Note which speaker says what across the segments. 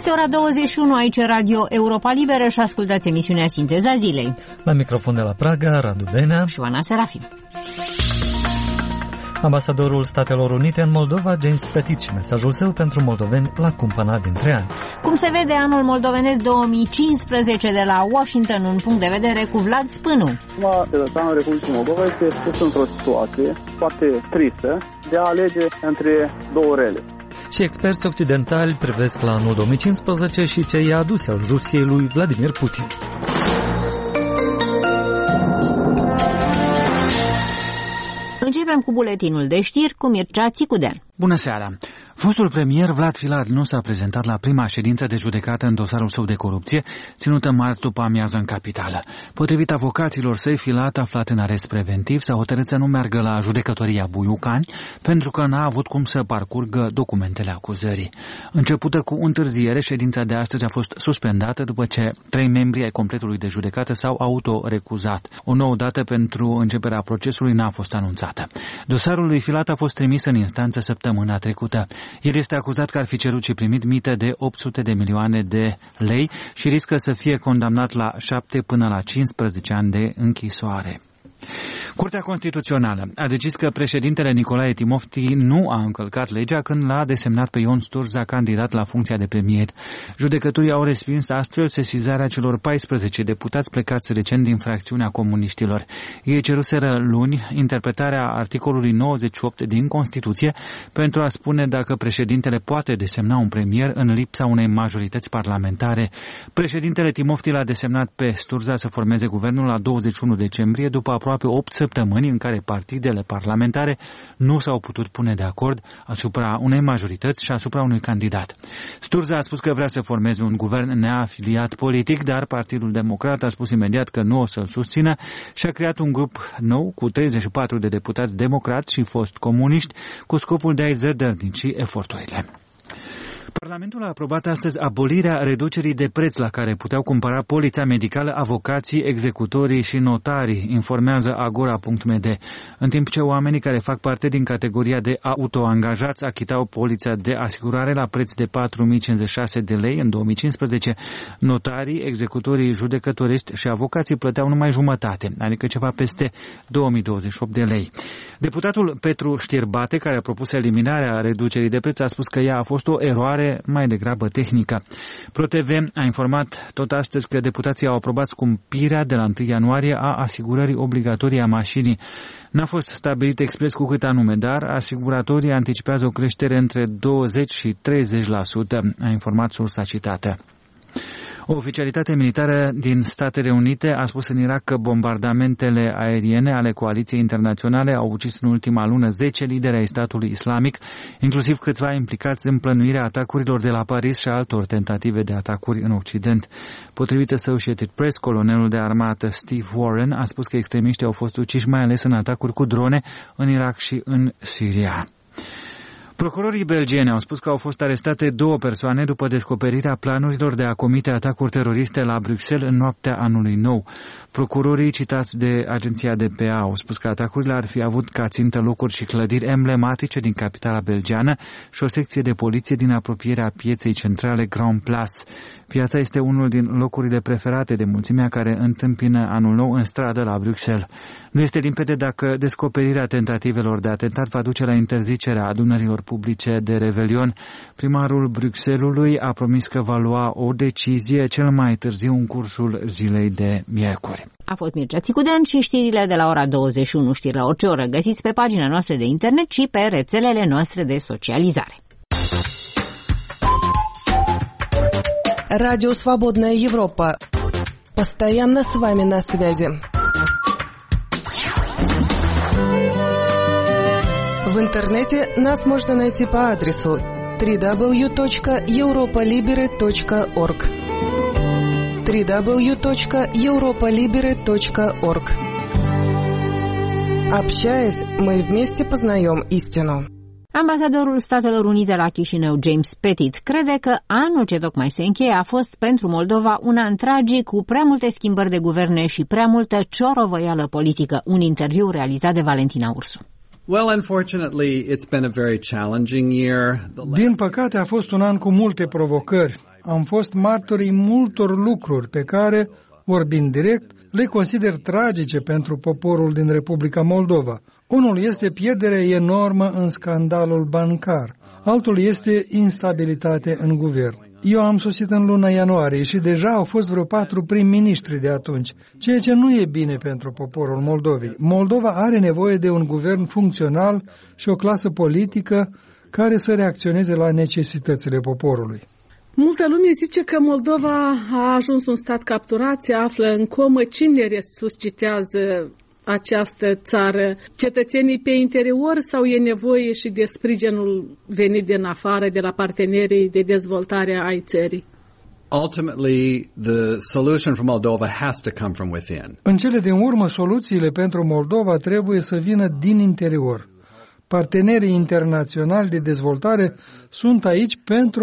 Speaker 1: Este ora 21, aici Radio Europa Liberă și ascultați emisiunea Sinteza Zilei.
Speaker 2: La microfon de la Praga, Radu Benea
Speaker 1: și Oana Serafim.
Speaker 2: Ambasadorul Statelor Unite în Moldova, James Petit, și mesajul său pentru moldoveni la cumpăna dintre ani.
Speaker 1: Cum se vede, anul moldovenesc 2015 de la Washington, un punct de vedere cu Vlad Spânu.
Speaker 3: Anul Republicii Moldova este pus într-o situație foarte tristă de a alege între două rele.
Speaker 2: Și experți occidentali privesc la anul 2015 și ce i-a adus al Rusiei lui Vladimir Putin.
Speaker 1: Începem cu buletinul de știri cu Mircea Țicudean.
Speaker 4: Bună seara! Fostul premier Vlad Filat nu s-a prezentat la prima ședință de judecată în dosarul său de corupție, ținută marți după amiază în capitală. Potrivit avocaților săi, Filat, aflat în arest preventiv, s-a hotărât să nu meargă la judecătoria Buiucani, pentru că n-a avut cum să parcurgă documentele acuzării. Începută cu întârziere, ședința de astăzi a fost suspendată după ce 3 membri ai completului de judecată s-au autorecuzat. O nouă dată pentru începerea procesului n-a fost anunțată. Dosarul lui Filat a fost trimis în instanță săptămâna trecută. El este acuzat că ar fi cerut și primit mită de 800 de milioane de lei și riscă să fie condamnat la 7 până la 15 ani de închisoare. Curtea Constituțională a decis că președintele Nicolae Timofti nu a încălcat legea când l-a desemnat pe Ion Sturza candidat la funcția de premier. Judecătorii au respins astfel sesizarea celor 14 deputați plecați recent din fracțiunea comuniștilor. Ei ceruseră luni interpretarea articolului 98 din Constituție pentru a spune dacă președintele poate desemna un premier în lipsa unei majorități parlamentare. Președintele Timofti l-a desemnat pe Sturza să formeze guvernul la 21 decembrie, după aproape 8 săptămâni în care partidele parlamentare nu s-au putut pune de acord asupra unei majorități și asupra unui candidat. Sturza a spus că vrea să formeze un guvern neafiliat politic, dar Partidul Democrat a spus imediat că nu o să-l susțină și a creat un grup nou cu 34 de deputați democrați și fost comuniști cu scopul de a-i zădărnici eforturile. Parlamentul a aprobat astăzi abolirea reducerii de preț la care puteau cumpăra polița medicală avocații, executorii și notarii, informează Agora.md, în timp ce oamenii care fac parte din categoria de autoangajați achitau polița de asigurare la preț de 4.056 de lei în 2015, notarii, executorii judecătorești și avocații plăteau numai jumătate, adică ceva peste 2028 de lei. Deputatul Petru Știrbate, care a propus eliminarea reducerii de preț, a spus că ea a fost o eroare mai degrabă tehnică. ProTV a informat tot astăzi că deputații au aprobat scumpirea de la 1 ianuarie a asigurării obligatorii a mașinii. N-a fost stabilit expres cu cât anume, dar asiguratorii anticipează o creștere între 20 și 30%, a informat sursa citată. O oficialitate militară din Statele Unite a spus în Irak că bombardamentele aeriene ale coaliției internaționale au ucis în ultima lună 10 lideri ai statului islamic, inclusiv câțiva implicați în plănuirea atacurilor de la Paris și altor tentative de atacuri în Occident. Potrivit Associated Press, colonelul de armată Steve Warren a spus că extremiștii au fost uciși mai ales în atacuri cu drone în Irak și în Siria. Procurorii belgieni au spus că au fost arestate 2 persoane după descoperirea planurilor de a comite atacuri teroriste la Bruxelles în noaptea anului nou. Procurorii citați de agenția DPA au spus că atacurile ar fi avut ca țintă locuri și clădiri emblematice din capitala belgiană și o secție de poliție din apropierea pieței centrale Grand Place. Piața este unul din locurile preferate de mulțimea care întâmpină anul nou în stradă la Bruxelles. Nu este limpede dacă descoperirea tentativelor de atentat va duce la interzicerea adunărilor publice de Revelion. Primarul Bruxellesului a promis că va lua o decizie cel mai târziu în cursul zilei de miercuri.
Speaker 1: A fost Mircea Țicudean și știrile de la ora 21, știri la orice oră, găsiți pe pagina noastră de internet și pe rețelele noastre de socializare.
Speaker 5: Радио «Свободная Европа». Постоянно с вами на связи. В интернете нас можно найти по адресу www.europolibere.org www.europolibere.org. Общаясь, мы вместе познаем истину.
Speaker 1: Ambasadorul Statelor Unite la Chișinău, James Petit, crede că anul ce tocmai se încheie a fost pentru Moldova un an tragic cu prea multe schimbări de guverne și prea multă ciorovăială politică. Un interviu realizat de Valentina Ursu.
Speaker 6: Din păcate a fost un an cu multe provocări. am fost martorii multor lucruri pe care, vorbind direct, le consider tragice pentru poporul din Republica Moldova. Unul este pierderea enormă în scandalul bancar, altul este instabilitate în guvern. Eu am sosit în luna ianuarie și deja au fost vreo 4 prim-ministri de atunci, ceea ce nu e bine pentru poporul Moldovei. Moldova are nevoie de un guvern funcțional și o clasă politică care să reacționeze la necesitățile poporului.
Speaker 7: Multă lume zice că Moldova a ajuns un stat capturat, se află în comă. Cine resuscitează această țară? Cetățenii pe interior sau e nevoie și de sprijinul venit din afară, de la partenerii de dezvoltare ai țării?
Speaker 8: Ultimately, the solution for Moldova has to come from within.
Speaker 6: În cele din urmă, soluțiile pentru Moldova trebuie să vină din interior. Partenerii internaționali de dezvoltare sunt aici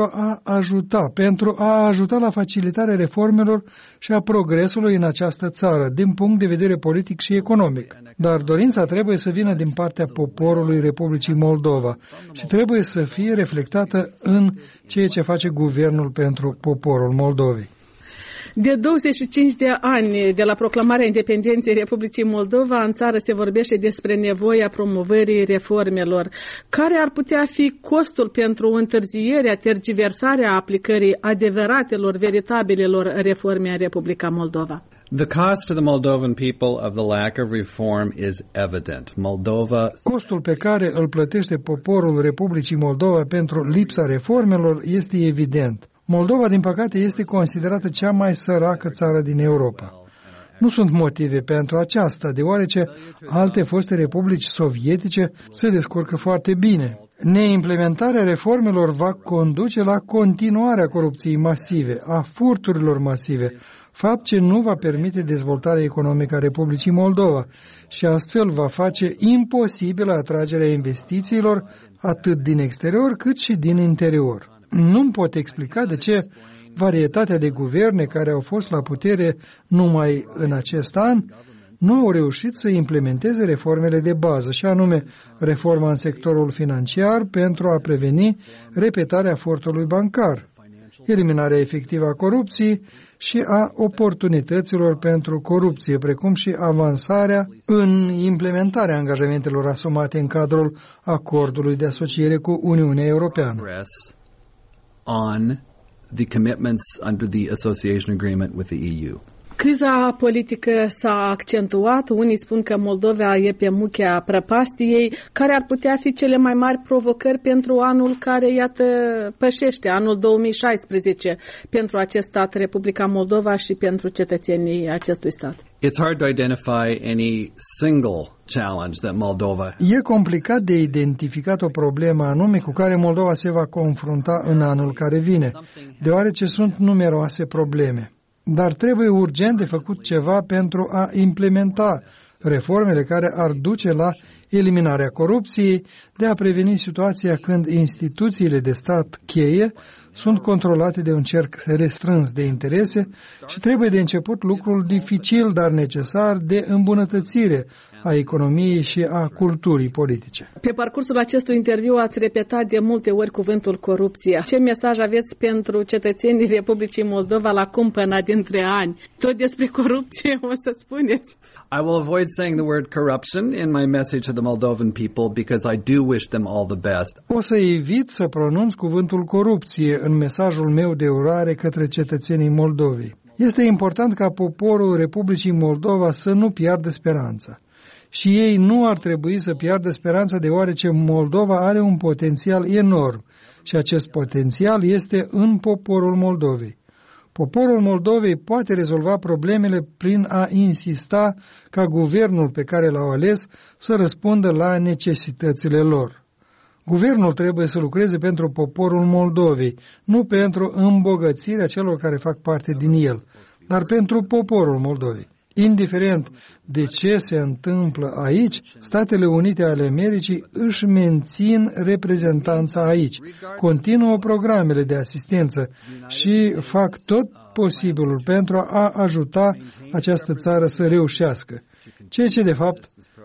Speaker 6: pentru a ajuta la facilitarea reformelor și a progresului în această țară, din punct de vedere politic și economic. Dar dorința trebuie să vină din partea poporului Republicii Moldova și trebuie să fie reflectată în ceea ce face guvernul pentru poporul Moldovei.
Speaker 7: De 25 de ani de la proclamarea independenței Republicii Moldova, în țară se vorbește despre nevoia promovării reformelor. Care ar putea fi costul pentru întârzierea, tergiversarea aplicării adevăratelor, veritabilelor reforme în Republica Moldova?
Speaker 8: The cost to the Moldovan people of the lack of reform is evident.
Speaker 6: Costul pe care îl plătește poporul Republicii Moldova pentru lipsa reformelor este evident. Moldova, din păcate, este considerată cea mai săracă țară din Europa. Nu sunt motive pentru aceasta, deoarece alte foste republici sovietice se descurcă foarte bine. Neimplementarea reformelor va conduce la continuarea corupției masive, a furturilor masive, fapt ce nu va permite dezvoltarea economică a Republicii Moldova și astfel va face imposibilă atragerea investițiilor atât din exterior cât și din interior. Nu-mi pot explica de ce varietatea de guverne care au fost la putere numai în acest an nu au reușit să implementeze reformele de bază, și anume reforma în sectorul financiar pentru a preveni repetarea furtului bancar, eliminarea efectivă a corupției și a oportunităților pentru corupție, precum și avansarea în implementarea angajamentelor asumate în cadrul acordului de asociere cu Uniunea Europeană.
Speaker 8: On the commitments under the association agreement with the EU.
Speaker 7: Criza politică s-a accentuat. Unii spun că Moldova e pe muchea prăpastiei. Care ar putea fi cele mai mari provocări pentru anul care, iată, pășește, anul 2016, pentru acest stat, Republica Moldova, și pentru cetățenii acestui stat?
Speaker 8: It's hard to identify any single challenge that Moldova.
Speaker 6: E complicat de identificat o problemă anume cu care Moldova se va confrunta în anul care vine, deoarece sunt numeroase probleme. Dar trebuie urgent de făcut ceva pentru a implementa reformele care ar duce la eliminarea corupției, de a preveni situația când instituțiile de stat cheie sunt controlate de un cerc restrâns de interese și trebuie de început lucrul dificil, dar necesar, de îmbunătățire a economiei și a culturii politice.
Speaker 7: Pe parcursul acestui interviu ați repetat de multe ori cuvântul corupție. Ce mesaj aveți pentru cetățenii Republicii Moldova la cumpăna dintre ani? Tot despre corupție o să spuneți?
Speaker 8: I will avoid saying the word corruption in my message to the Moldovan people because I do wish them all the best.
Speaker 6: O să evit să pronunț cuvântul corupție în mesajul meu de urare către cetățenii Moldovei. Este important ca poporul Republicii Moldova să nu piardă speranța. Și ei nu ar trebui să piardă speranța, deoarece Moldova are un potențial enorm și acest potențial este în poporul Moldovei. Poporul Moldovei poate rezolva problemele prin a insista ca guvernul pe care l-au ales să răspundă la necesitățile lor. Guvernul trebuie să lucreze pentru poporul Moldovei, nu pentru îmbogățirea celor care fac parte din el, dar pentru poporul Moldovei. Indiferent de ce se întâmplă aici, Statele Unite ale Americii își mențin reprezentanța aici, continuă programele de asistență și fac tot posibilul pentru a ajuta această țară să reușească, ceea ce de fapt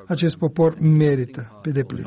Speaker 6: acest popor merită pe deplin.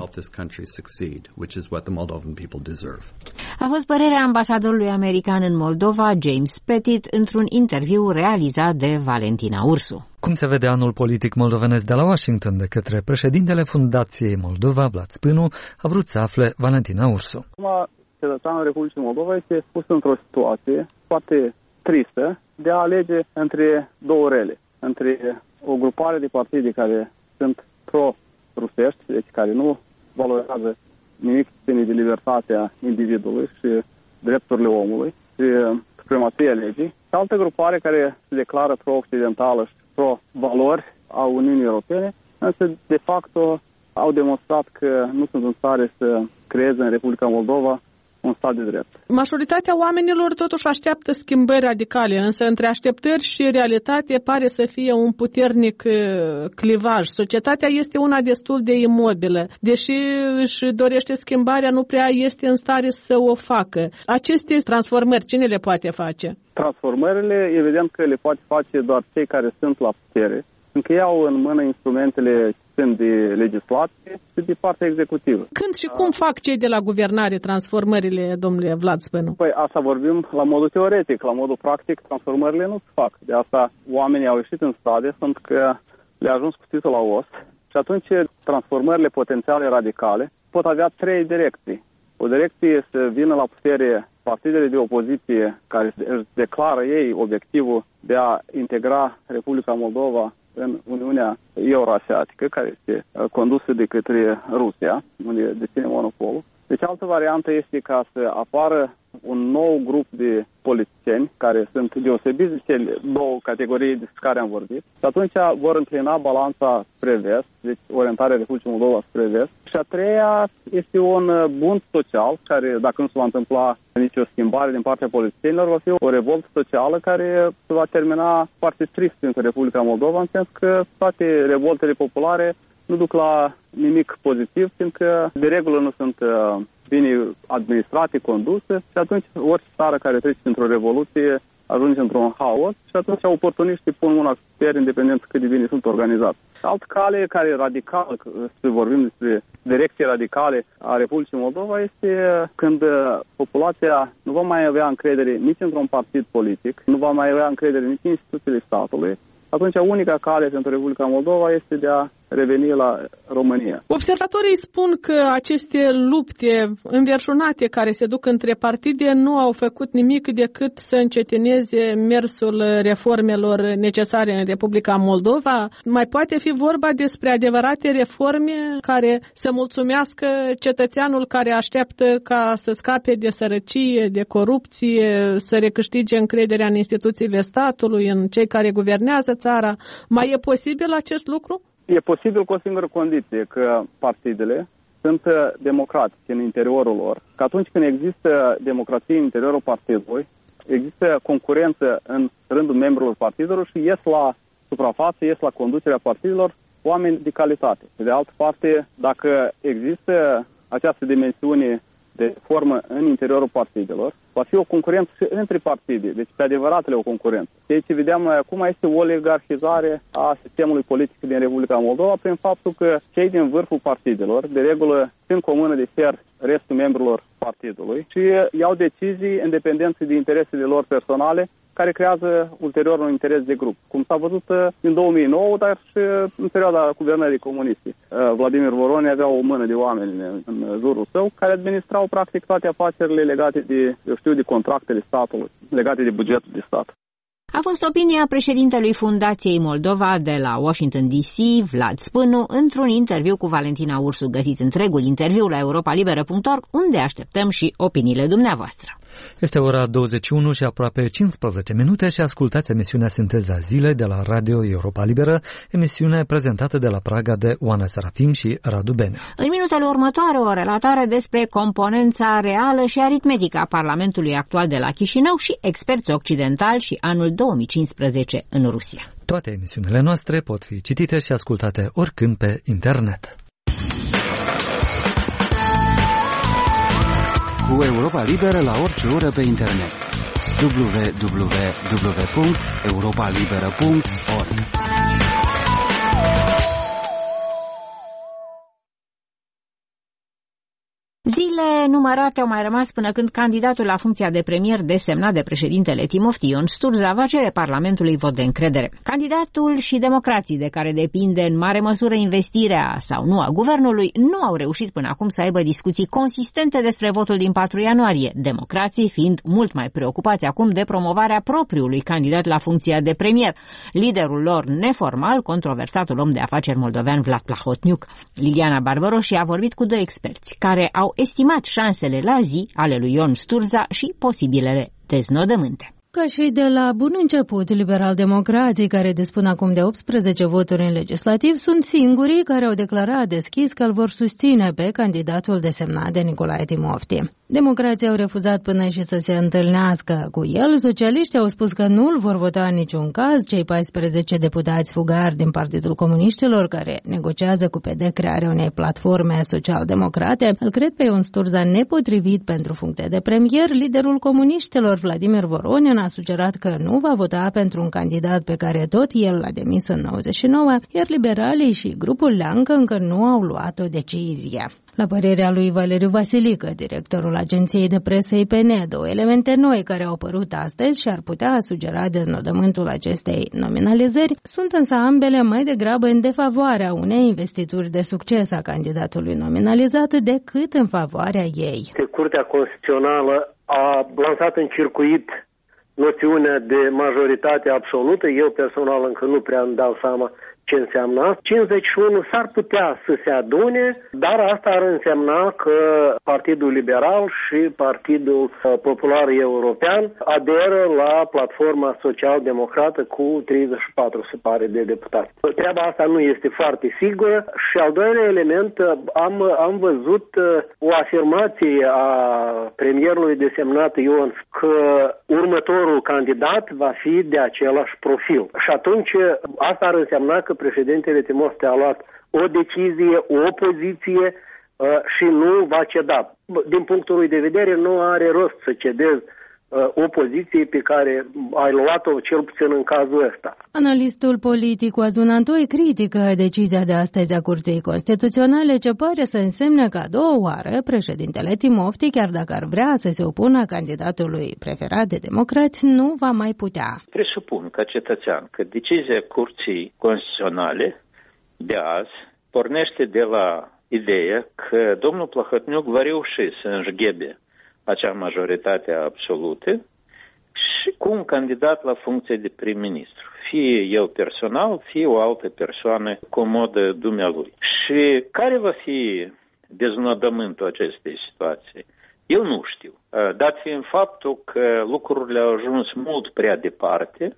Speaker 1: A fost părerea ambasadorului american în Moldova, James Pettit, într-un interviu realizat de Valentina Ursu.
Speaker 2: Cum se vede anul politic moldovenesc de la Washington de către președintele Fundației Moldova, Vlad Spânu, a vrut să afle Valentina Ursu.
Speaker 3: Acum, cetățeanul Republicii Moldova este pus într-o situație foarte tristă de a alege între două rele, între o grupare de partide care sunt pro-rusești, deci care nu valorează nimic ține de libertatea individului și drepturile omului și supremația legii, și altă grupare care se declară pro-occidentală și pro-valori a Uniunii Europene, însă de facto au demonstrat că nu sunt în stare să creeze în Republica Moldova un stat de drept.
Speaker 7: Majoritatea oamenilor totuși așteaptă schimbări radicale, însă între așteptări și realitate pare să fie un puternic clivaj. Societatea este una destul de imobilă. Deși își dorește schimbarea, nu prea este în stare să o facă. Aceste transformări, cine le poate face?
Speaker 3: Transformările, evident că le poate face doar cei care sunt la putere, încă iau în mână instrumentele de legislație și de partea executivă.
Speaker 7: Când și cum fac cei de la guvernare transformările, domnule Vlad Spânu?
Speaker 3: Păi asta vorbim la modul teoretic, la modul practic transformările nu se fac. De asta oamenii au ieșit în stradă, sunt că le-a ajuns cuțitul la os și atunci transformările potențiale radicale pot avea trei direcții. O direcție este să vină la putere partidele de opoziție care își declară ei obiectivul de a integra Republica Moldova în Uniunea Euroasiatică, care este condusă de către Rusia, unde deține monopolul. Deci altă variantă este ca să apară un nou grup de politicieni care sunt deosebiți de cele două categorii despre care am vorbit. Și atunci vor înclina balanța spre vest, deci orientarea Republicii Moldova spre vest. Și a treia este un bunt social care, dacă nu se va întâmpla nicio schimbare din partea politicienilor, va fi o revoltă socială care se va termina foarte trist în Republica Moldova, în sens că toate revoltele populare nu duc la nimic pozitiv, fiindcă de regulă nu sunt bine administrate, conduse, și atunci orice țară care trece într-o revoluție ajunge într-un haos și atunci oportuniștii pun mâna pe putere, independent cât de bine sunt organizați. Alt cale care radical, să vorbim despre direcție radicale a Republicii Moldova, este când populația nu va mai avea încredere nici într-un partid politic, nu va mai avea încredere nici în instituțiile statului. Atunci unica cale pentru Republica Moldova este de a reveni la România.
Speaker 7: Observatorii spun că aceste lupte înverșunate care se duc între partide nu au făcut nimic decât să încetineze mersul reformelor necesare în Republica Moldova. Mai poate fi vorba despre adevărate reforme care să mulțumească cetățeanul care așteaptă ca să scape de sărăcie, de corupție, să recâștige încrederea în instituțiile statului, în cei care guvernează țara. Mai e posibil acest lucru?
Speaker 3: E posibil cu o singură condiție, că partidele sunt democratice în interiorul lor. Că atunci când există democrație în interiorul partidului, există concurență în rândul membrilor partidelor și ies la suprafață, ies la conducerea partidelor oameni de calitate. De altă parte, dacă există această dimensiune de formă în interiorul partidelor, va fi o concurență și între partide, deci pe adevăratele o concurență. Ceea ce vedeam noi acum este o oligarhizare a sistemului politic din Republica Moldova prin faptul că cei din vârful partidelor, de regulă, țin cu o mână de fier restul membrilor partidului și iau decizii independențe de interesele lor personale, care creează ulterior un interes de grup. Cum s-a văzut în 2009, dar și în perioada guvernării comuniste. Vladimir Vorone avea o mână de oameni în jurul său care administrau practic toate afacerile legate de, de contractele statului, legate de bugetul de stat.
Speaker 1: A fost opinia președintelui Fundației Moldova de la Washington DC, Vlad Spânu, într-un interviu cu Valentina Ursu. Găsiți întregul interviu la europalibera.org, unde așteptăm și opiniile dumneavoastră.
Speaker 2: Este ora 21 și aproape 15 minute și ascultați emisiunea Sinteza Zilei de la Radio Europa Liberă, emisiune prezentată de la Praga de Oana Serafim și Radu Benea.
Speaker 1: În minutele următoare o relatare despre componența reală și aritmetică a Parlamentului actual de la Chișinău și experți occidentali și anul 2015 în Rusia.
Speaker 2: Toate emisiunile noastre pot fi citite și ascultate oricând pe internet.
Speaker 9: Cu Europa Liberă la orice oră pe internet. www.europalibera.org
Speaker 1: Zile numărate au mai rămas până când candidatul la funcția de premier desemnat de președintele Timofti Ion Sturza va cere Parlamentului vot de încredere. Candidatul și democrații, de care depinde în mare măsură investirea sau nu a guvernului, nu au reușit până acum să aibă discuții consistente despre votul din 4 ianuarie, democrații fiind mult mai preocupați acum de promovarea propriului candidat la funcția de premier, liderul lor neformal, controversatul om de afaceri moldovean Vlad Plahotniuc. Liliana Barbaroși a vorbit cu 2 experți care au estimat șansele la zi ale lui Ion Sturza și posibilele deznodământe.
Speaker 10: Ca și de la bun început, liberal-democrații care dispun acum de 18 voturi în legislativ sunt singurii care au declarat deschis că îl vor susține pe candidatul desemnat de Nicolae Timofti. Democrații au refuzat până și să se întâlnească cu el, socialiștii au spus că nu îl vor vota în niciun caz, cei 14 deputați fugari din Partidul Comuniștilor care negociază cu PD crearea unei platforme social-democrate îl cred pe Ion Sturza nepotrivit pentru funcție de premier. Liderul comuniștilor Vladimir Voronin a sugerat că nu va vota pentru un candidat pe care tot el l-a demis în 99, iar liberalii și grupul Leancă încă nu au luat o decizie. La părerea lui Valeriu Vasilică, directorul agenției de presă IPN, 2 elemente noi care au apărut astăzi și ar putea sugera deznodământul acestei nominalizări sunt însă ambele mai degrabă în defavoarea unei investituri de succes a candidatului nominalizat decât în favoarea ei.
Speaker 11: Curtea Constituțională a lansat în circuit noțiunea de majoritate absolută. Eu personal încă nu prea îmi dau seama ce înseamnă. 51 s-ar putea să se adune, dar asta ar însemna că Partidul Liberal și Partidul Popular European aderă la platforma social-democrată cu 34, se pare, de deputați. Treaba asta nu este foarte sigură și al doilea element, am văzut o afirmație a premierului desemnat Ion că următorul candidat va fi de același profil. Și atunci asta ar însemna că președintele Timofti a luat o decizie, o poziție și nu va ceda. Din punctul lui de vedere, nu are rost să cedezi o poziție pe care ai luat-o cel puțin în cazul ăsta.
Speaker 10: Analistul politic Oazun Antoi critică decizia de astăzi a Curții Constituționale, ce pare să însemne că a doua oară președintele Timofti, chiar dacă ar vrea să se opună candidatului preferat de democrați, nu va mai putea.
Speaker 12: Presupun ca cetățean că decizia Curții Constituționale de azi pornește de la ideea că domnul Plahotniuc va reuși să înșghebe acea majoritate absolută și cu un candidat la funcție de prim-ministru. Fie el personal, fie o altă persoană comodă dumnealui. Și care va fi deznodământul acestei situații? Eu nu știu. Dat fiind faptul că lucrurile au ajuns mult prea departe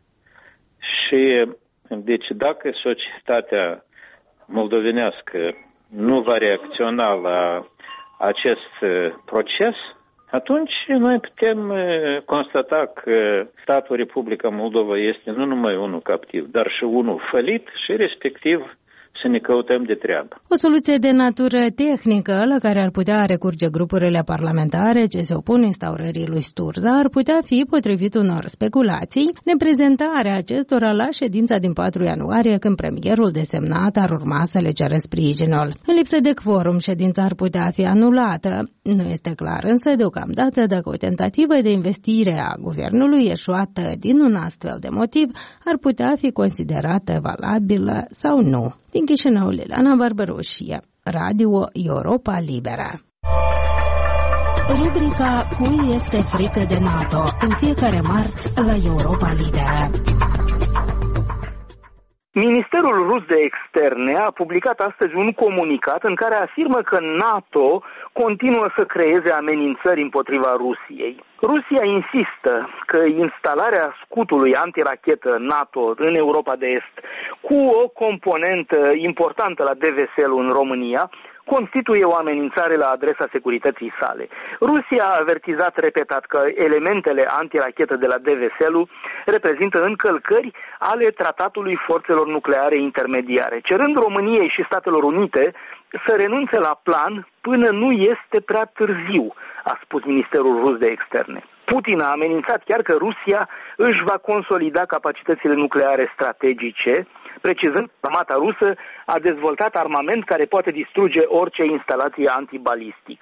Speaker 12: și deci dacă societatea moldovenească nu va reacționa la acest proces, atunci noi putem constata că statul Republica Moldova este nu numai unul captiv, dar și unul fălit și respectiv să ne căutăm de treabă.
Speaker 10: O soluție de natură tehnică la care ar putea recurge grupurile parlamentare ce se opun instaurării lui Sturza ar putea fi, potrivit unor speculații, neprezentarea acestora la ședința din 4 ianuarie, când premierul desemnat ar urma să le cere sprijinul. În lipsă de quorum, ședința ar putea fi anulată. Nu este clar însă deocamdată dacă o tentativă de investire a guvernului eșuată din un astfel de motiv ar putea fi considerată valabilă sau nu. Din Chișinău, Liliana Barbaroșie, Radio Europa Liberă. Rubrica Cui este frică de NATO, în fiecare marți la Europa Liberă.
Speaker 13: Ministerul rus de externe a publicat astăzi un comunicat în care afirmă că NATO continuă să creeze amenințări împotriva Rusiei. Rusia insistă că instalarea scutului antirachetă NATO în Europa de Est cu o componentă importantă la DVSL în România constituie o amenințare la adresa securității sale. Rusia a avertizat repetat că elementele antirachetă de la DVSL reprezintă încălcări ale Tratatului Forțelor Nucleare Intermediare, cerând României și Statelor Unite să renunțe la plan până nu este prea târziu, a spus Ministerul Rus de Externe. Putin a amenințat chiar că Rusia își va consolida capacitățile nucleare strategice, precizând că armata rusă a dezvoltat armament care poate distruge orice instalație antibalistică.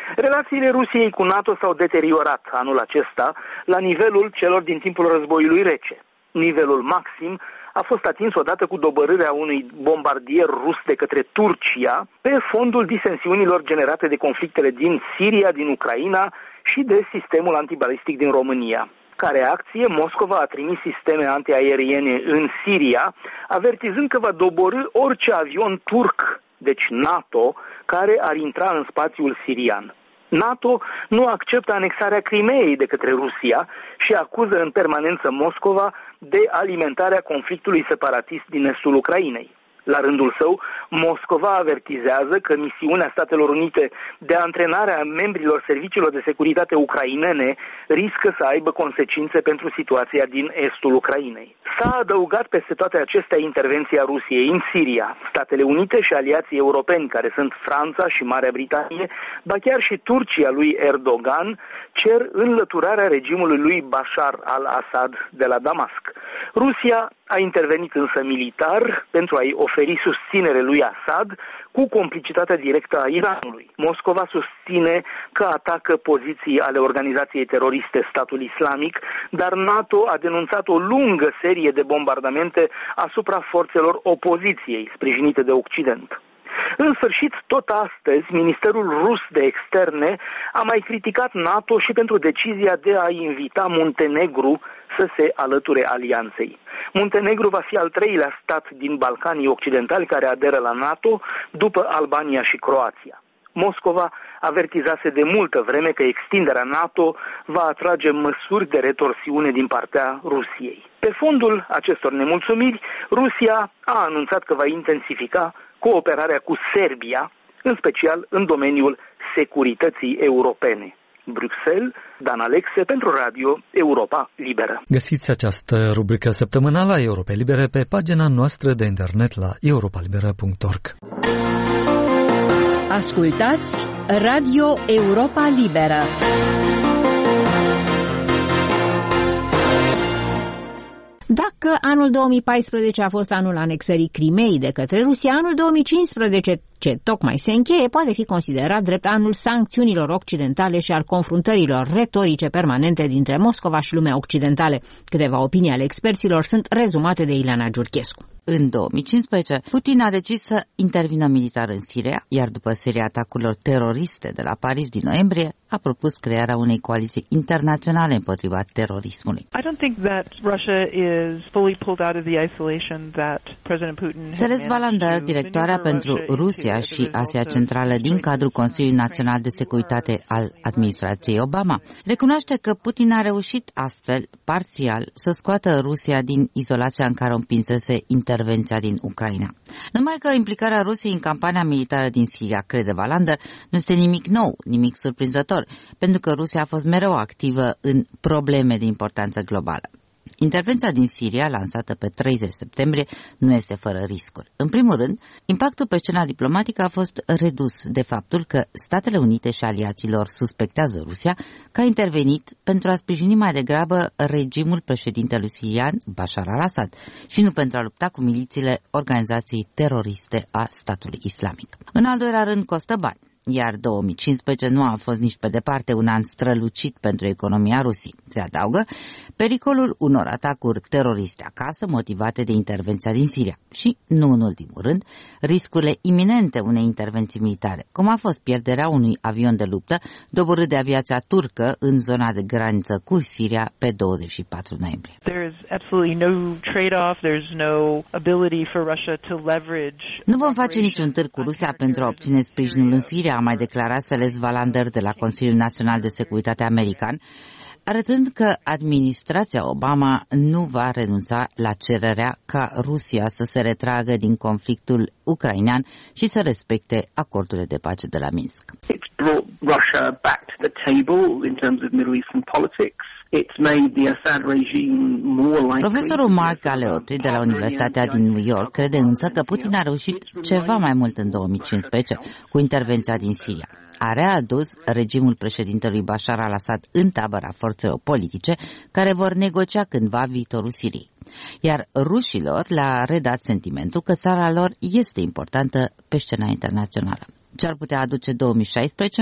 Speaker 13: Relațiile Rusiei cu NATO s-au deteriorat anul acesta la nivelul celor din timpul războiului rece. Nivelul maxim a fost atins odată cu dobărârea unui bombardier rus de către Turcia pe fondul disensiunilor generate de conflictele din Siria, din Ucraina și de sistemul antibalistic din România. Ca reacție, Moscova a trimis sisteme antiaeriene în Siria, avertizând că va doborî orice avion turc, deci NATO, care ar intra în spațiul sirian. NATO nu acceptă anexarea Crimeei de către Rusia și acuză în permanență Moscova de alimentarea conflictului separatist din estul Ucrainei. La rândul său, Moscova avertizează că misiunea Statelor Unite de antrenare a membrilor serviciilor de securitate ucrainene riscă să aibă consecințe pentru situația din estul Ucrainei. S-a adăugat peste toate acestea intervenția Rusiei în Siria. Statele Unite și aliații europeni, care sunt Franța și Marea Britanie, ba chiar și Turcia lui Erdogan, cer înlăturarea regimului lui Bashar al-Assad de la Damasc. Rusia a intervenit însă militar pentru a-i oferi susținere lui Assad cu complicitatea directă a Iranului. Moscova susține că atacă poziții ale organizației teroriste Statul Islamic, dar NATO a denunțat o lungă serie de bombardamente asupra forțelor opoziției, sprijinite de Occident. În sfârșit, tot astăzi, Ministerul Rus de Externe a mai criticat NATO și pentru decizia de a invita Muntenegru să se alăture alianței. Muntenegru va fi al treilea stat din Balcanii Occidentali care aderă la NATO, după Albania și Croația. Moscova avertizase de multă vreme că extinderea NATO va atrage măsuri de retorsiune din partea Rusiei. Pe fondul acestor nemulțumiri, Rusia a anunțat că va intensifica cooperarea cu Serbia, în special în domeniul securității europene. Bruxelles, Dan Alexe pentru Radio Europa Liberă.
Speaker 2: Găsiți această rubrică săptămânală a Europei Libere pe pagina noastră de internet la europalibera.org.
Speaker 1: Ascultați Radio Europa Liberă. Dacă anul 2014 a fost anul anexării Crimeei de către Rusia, anul 2015, ce tocmai se încheie, poate fi considerat drept anul sancțiunilor occidentale și al confruntărilor retorice permanente dintre Moscova și lumea occidentală. Câteva opinii ale experților sunt rezumate de Ileana Giurchescu.
Speaker 14: În 2015, Putin a decis să intervină militar în Siria, iar după seria atacurilor teroriste de la Paris din noiembrie, a propus crearea unei coaliții internaționale împotriva terorismului. Celeste Valander, directoarea pentru Rusia și Asia Centrală din cadrul Consiliului Național de Securitate al administrației Obama, recunoaște că Putin a reușit astfel, parțial, să scoată Rusia din izolația în care o împinsese intervenția din Ucraina. Numai că implicarea Rusiei în campania militară din Siria, crede Valander, nu este nimic nou, nimic surprinzător, pentru că Rusia a fost mereu activă în probleme de importanță globală. Intervenția din Siria, lansată pe 30 septembrie, nu este fără riscuri. În primul rând, impactul pe scena diplomatică a fost redus de faptul că Statele Unite și aliaților suspectează Rusia că a intervenit pentru a sprijini mai degrabă regimul președintelui sirian Bashar al-Assad și nu pentru a lupta cu milițiile organizației teroriste a statului islamic. În al doilea rând, costă bani. Iar 2015 nu a fost nici pe departe un an strălucit pentru economia Rusiei. Se adaugă pericolul unor atacuri teroriste acasă motivate de intervenția din Siria și, nu în ultimul rând, riscurile iminente unei intervenții militare, cum a fost pierderea unui avion de luptă doborât de aviația turcă în zona de graniță cu Siria pe 24 noiembrie. Nu vom face niciun târg cu Rusia pentru a obține sprijinul în Siria, a mai declarat Celeste Valander de la Consiliul Național de Securitate american, arătând că administrația Obama nu va renunța la cererea ca Rusia să se retragă din conflictul ucrainean și să respecte acordurile de pace de la Minsk. Profesorul Mark Galeotti de la Universitatea din New York crede însă că Putin a reușit ceva mai mult în 2015 cu intervenția din Siria. A readus regimul președintelui Bashar al-Assad în tabăra forțelor politice care vor negocia cândva viitorul Siriei. Iar rușilor le-a redat sentimentul că țara lor este importantă pe scena internațională. Ce ar putea aduce 2016?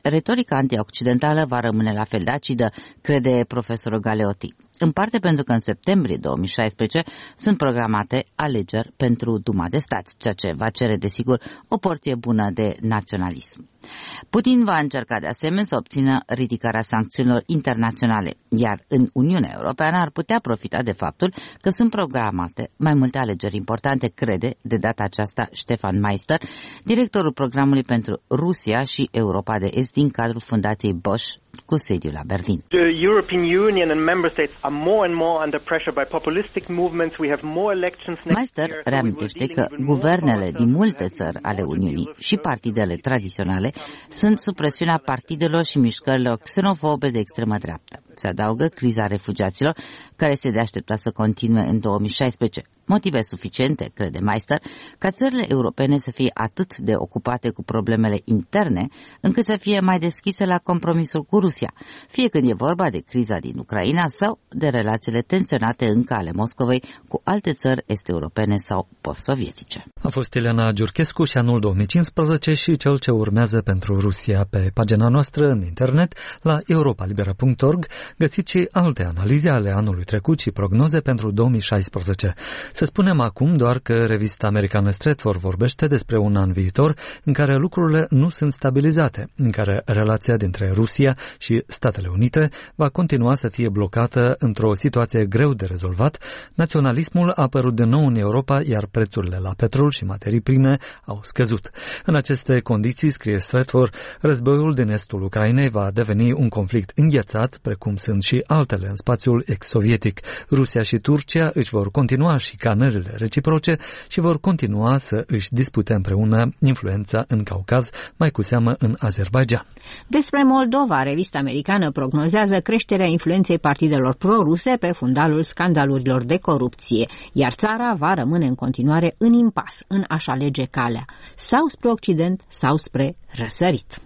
Speaker 14: retorica antioccidentală va rămâne la fel de acidă, crede profesorul Galeotti. În parte pentru că în septembrie 2016 sunt programate alegeri pentru Duma de Stat, ceea ce va cere, desigur, o porție bună de naționalism. Putin va încerca de asemenea să obțină ridicarea sancțiunilor internaționale, iar în Uniunea Europeană ar putea profita de faptul că sunt programate mai multe alegeri importante, crede de data aceasta Stefan Meister, directorul programului pentru Rusia și Europa de Est din cadrul Fundației Bosch cu sediul la Berlin.
Speaker 15: The European Union and member states are more and more under pressure by populistic movements. We have more elections next
Speaker 14: Meister reamintește că guvernele din multe țări ale Uniunii și partidele tradiționale sunt sub presiunea partidelor și mișcărilor xenofobe de extremă dreaptă. Se adaugă criza refugiaților, care se de aștepta să continue în 2016. Motive suficiente, crede Meister, ca țările europene să fie atât de ocupate cu problemele interne, încât să fie mai deschise la compromisul cu Rusia, fie când e vorba de criza din Ucraina sau de relațiile tensionate încă ale Moscovei cu alte țări est-europene sau post-sovietice.
Speaker 2: A fost Elena Giurchescu și anul 2015 și cel ce urmează pentru Rusia. Pe pagina noastră în internet, la europalibera.org, găsiți și alte analize ale anului trecut și prognoze pentru 2016. Să spunem acum doar că revista americană Stratfor vorbește despre un an viitor în care lucrurile nu sunt stabilizate, în care relația dintre Rusia și Statele Unite va continua să fie blocată într-o situație greu de rezolvat. Naționalismul a apărut din nou în Europa, iar prețurile la petrol și materii prime au scăzut. În aceste condiții, scrie Stratfor, războiul din estul Ucrainei va deveni un conflict înghețat, precum sunt și altele în spațiul ex-sovietic. Rusia și Turcia își vor continua șicanările reciproce și vor continua să își dispute împreună influența în Caucaz, mai cu seamă în Azerbaidjan.
Speaker 1: Despre Moldova, revista americană prognozează creșterea influenței partidelor pro-ruse pe fundalul scandalurilor de corupție, iar țara va rămâne în continuare în impas, în a-și alege calea, sau spre Occident, sau spre răsărit.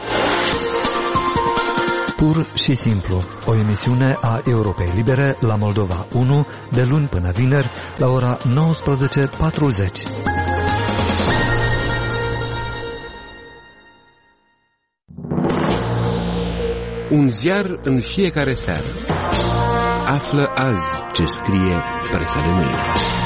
Speaker 2: Pur și simplu, o emisiune a Europei Libere la Moldova 1, de luni până vineri, la ora 19:40.
Speaker 16: Un ziar în fiecare seară. Află azi ce scrie presa de mâine.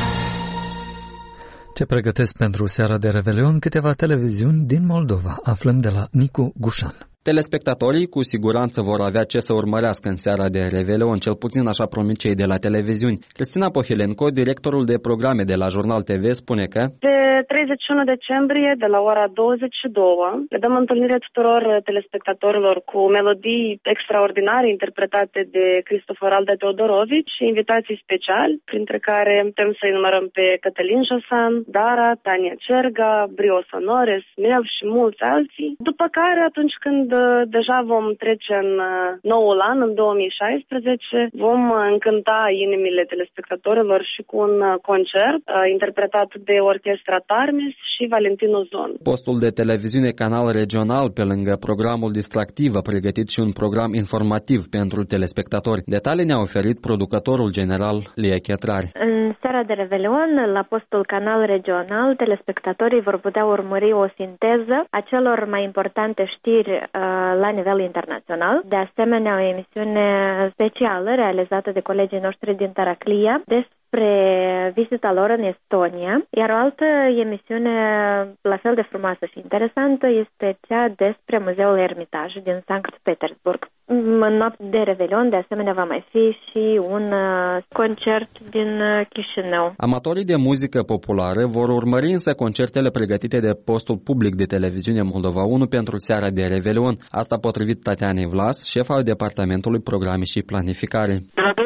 Speaker 2: Ce pregătesc pentru seara de Revelion câteva televiziuni din Moldova, aflăm de la Nicu Gușan.
Speaker 17: Telespectatorii cu siguranță vor avea ce să urmărească în seara de Revelion, cel puțin așa promit cei de la televiziuni. Cristina Pohilenco, directorul de programe de la Jurnal TV, spune că
Speaker 18: pe 31 decembrie, de la ora 22, le dăm întâlnire tuturor telespectatorilor cu melodii extraordinare interpretate de Cristofor Alda Teodorovici și invitații speciali, printre care putem să-i numărăm pe Cătălin Josan, Dara, Tania Cerga, Brio Sonores, Mel și mulți alții. După care, atunci când deja vom trece în noul an, în 2016, vom încânta inimile telespectatorilor și cu un concert interpretat de Orchestra Tarmis și Valentin Ozon.
Speaker 17: Postul de televiziune Canal Regional, pe lângă programul distractiv, a pregătit și un program informativ pentru telespectatori. Detalii ne-a oferit producătorul general Lia Chetrari.
Speaker 19: În seara de Revelion, la postul Canal Regional, telespectatorii vor putea urmări o sinteză a celor mai importante știri la nivel internațional. De asemenea, o emisiune specială realizată de colegii noștri din Taraclia despre vizita lor în Estonia, iar o altă emisiune la fel de frumoasă și interesantă este cea despre Muzeul Ermitaj din Sankt Petersburg. În noapte de Revelion, de asemenea, va mai fi și un concert din Chișinău.
Speaker 17: Amatorii de muzică populară vor urmări însă concertele pregătite de postul public de televiziune Moldova 1 pentru seara de Revelion. Asta potrivit Tatianei Vlas, șefa al Departamentului Programe și Planificare.
Speaker 20: De la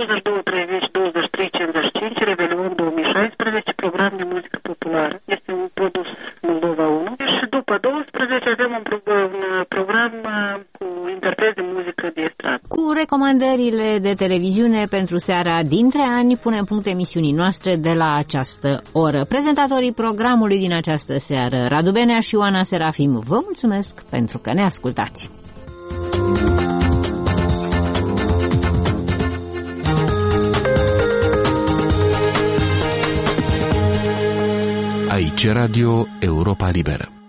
Speaker 20: 22:30-23:55, Revelion 2016, program de muzică populară. Este un produs Moldova 1. Și după 12 avem un program cu interpreți de muzică de estradă.
Speaker 1: Cu recomandările de televiziune pentru seara dintre ani, punem punct emisiunii noastre de la această oră. Prezentatorii programului din această seară, Radu Benea și Ioana Serafim, vă mulțumesc pentru că ne ascultați.
Speaker 16: Aici Radio Europa Liberă.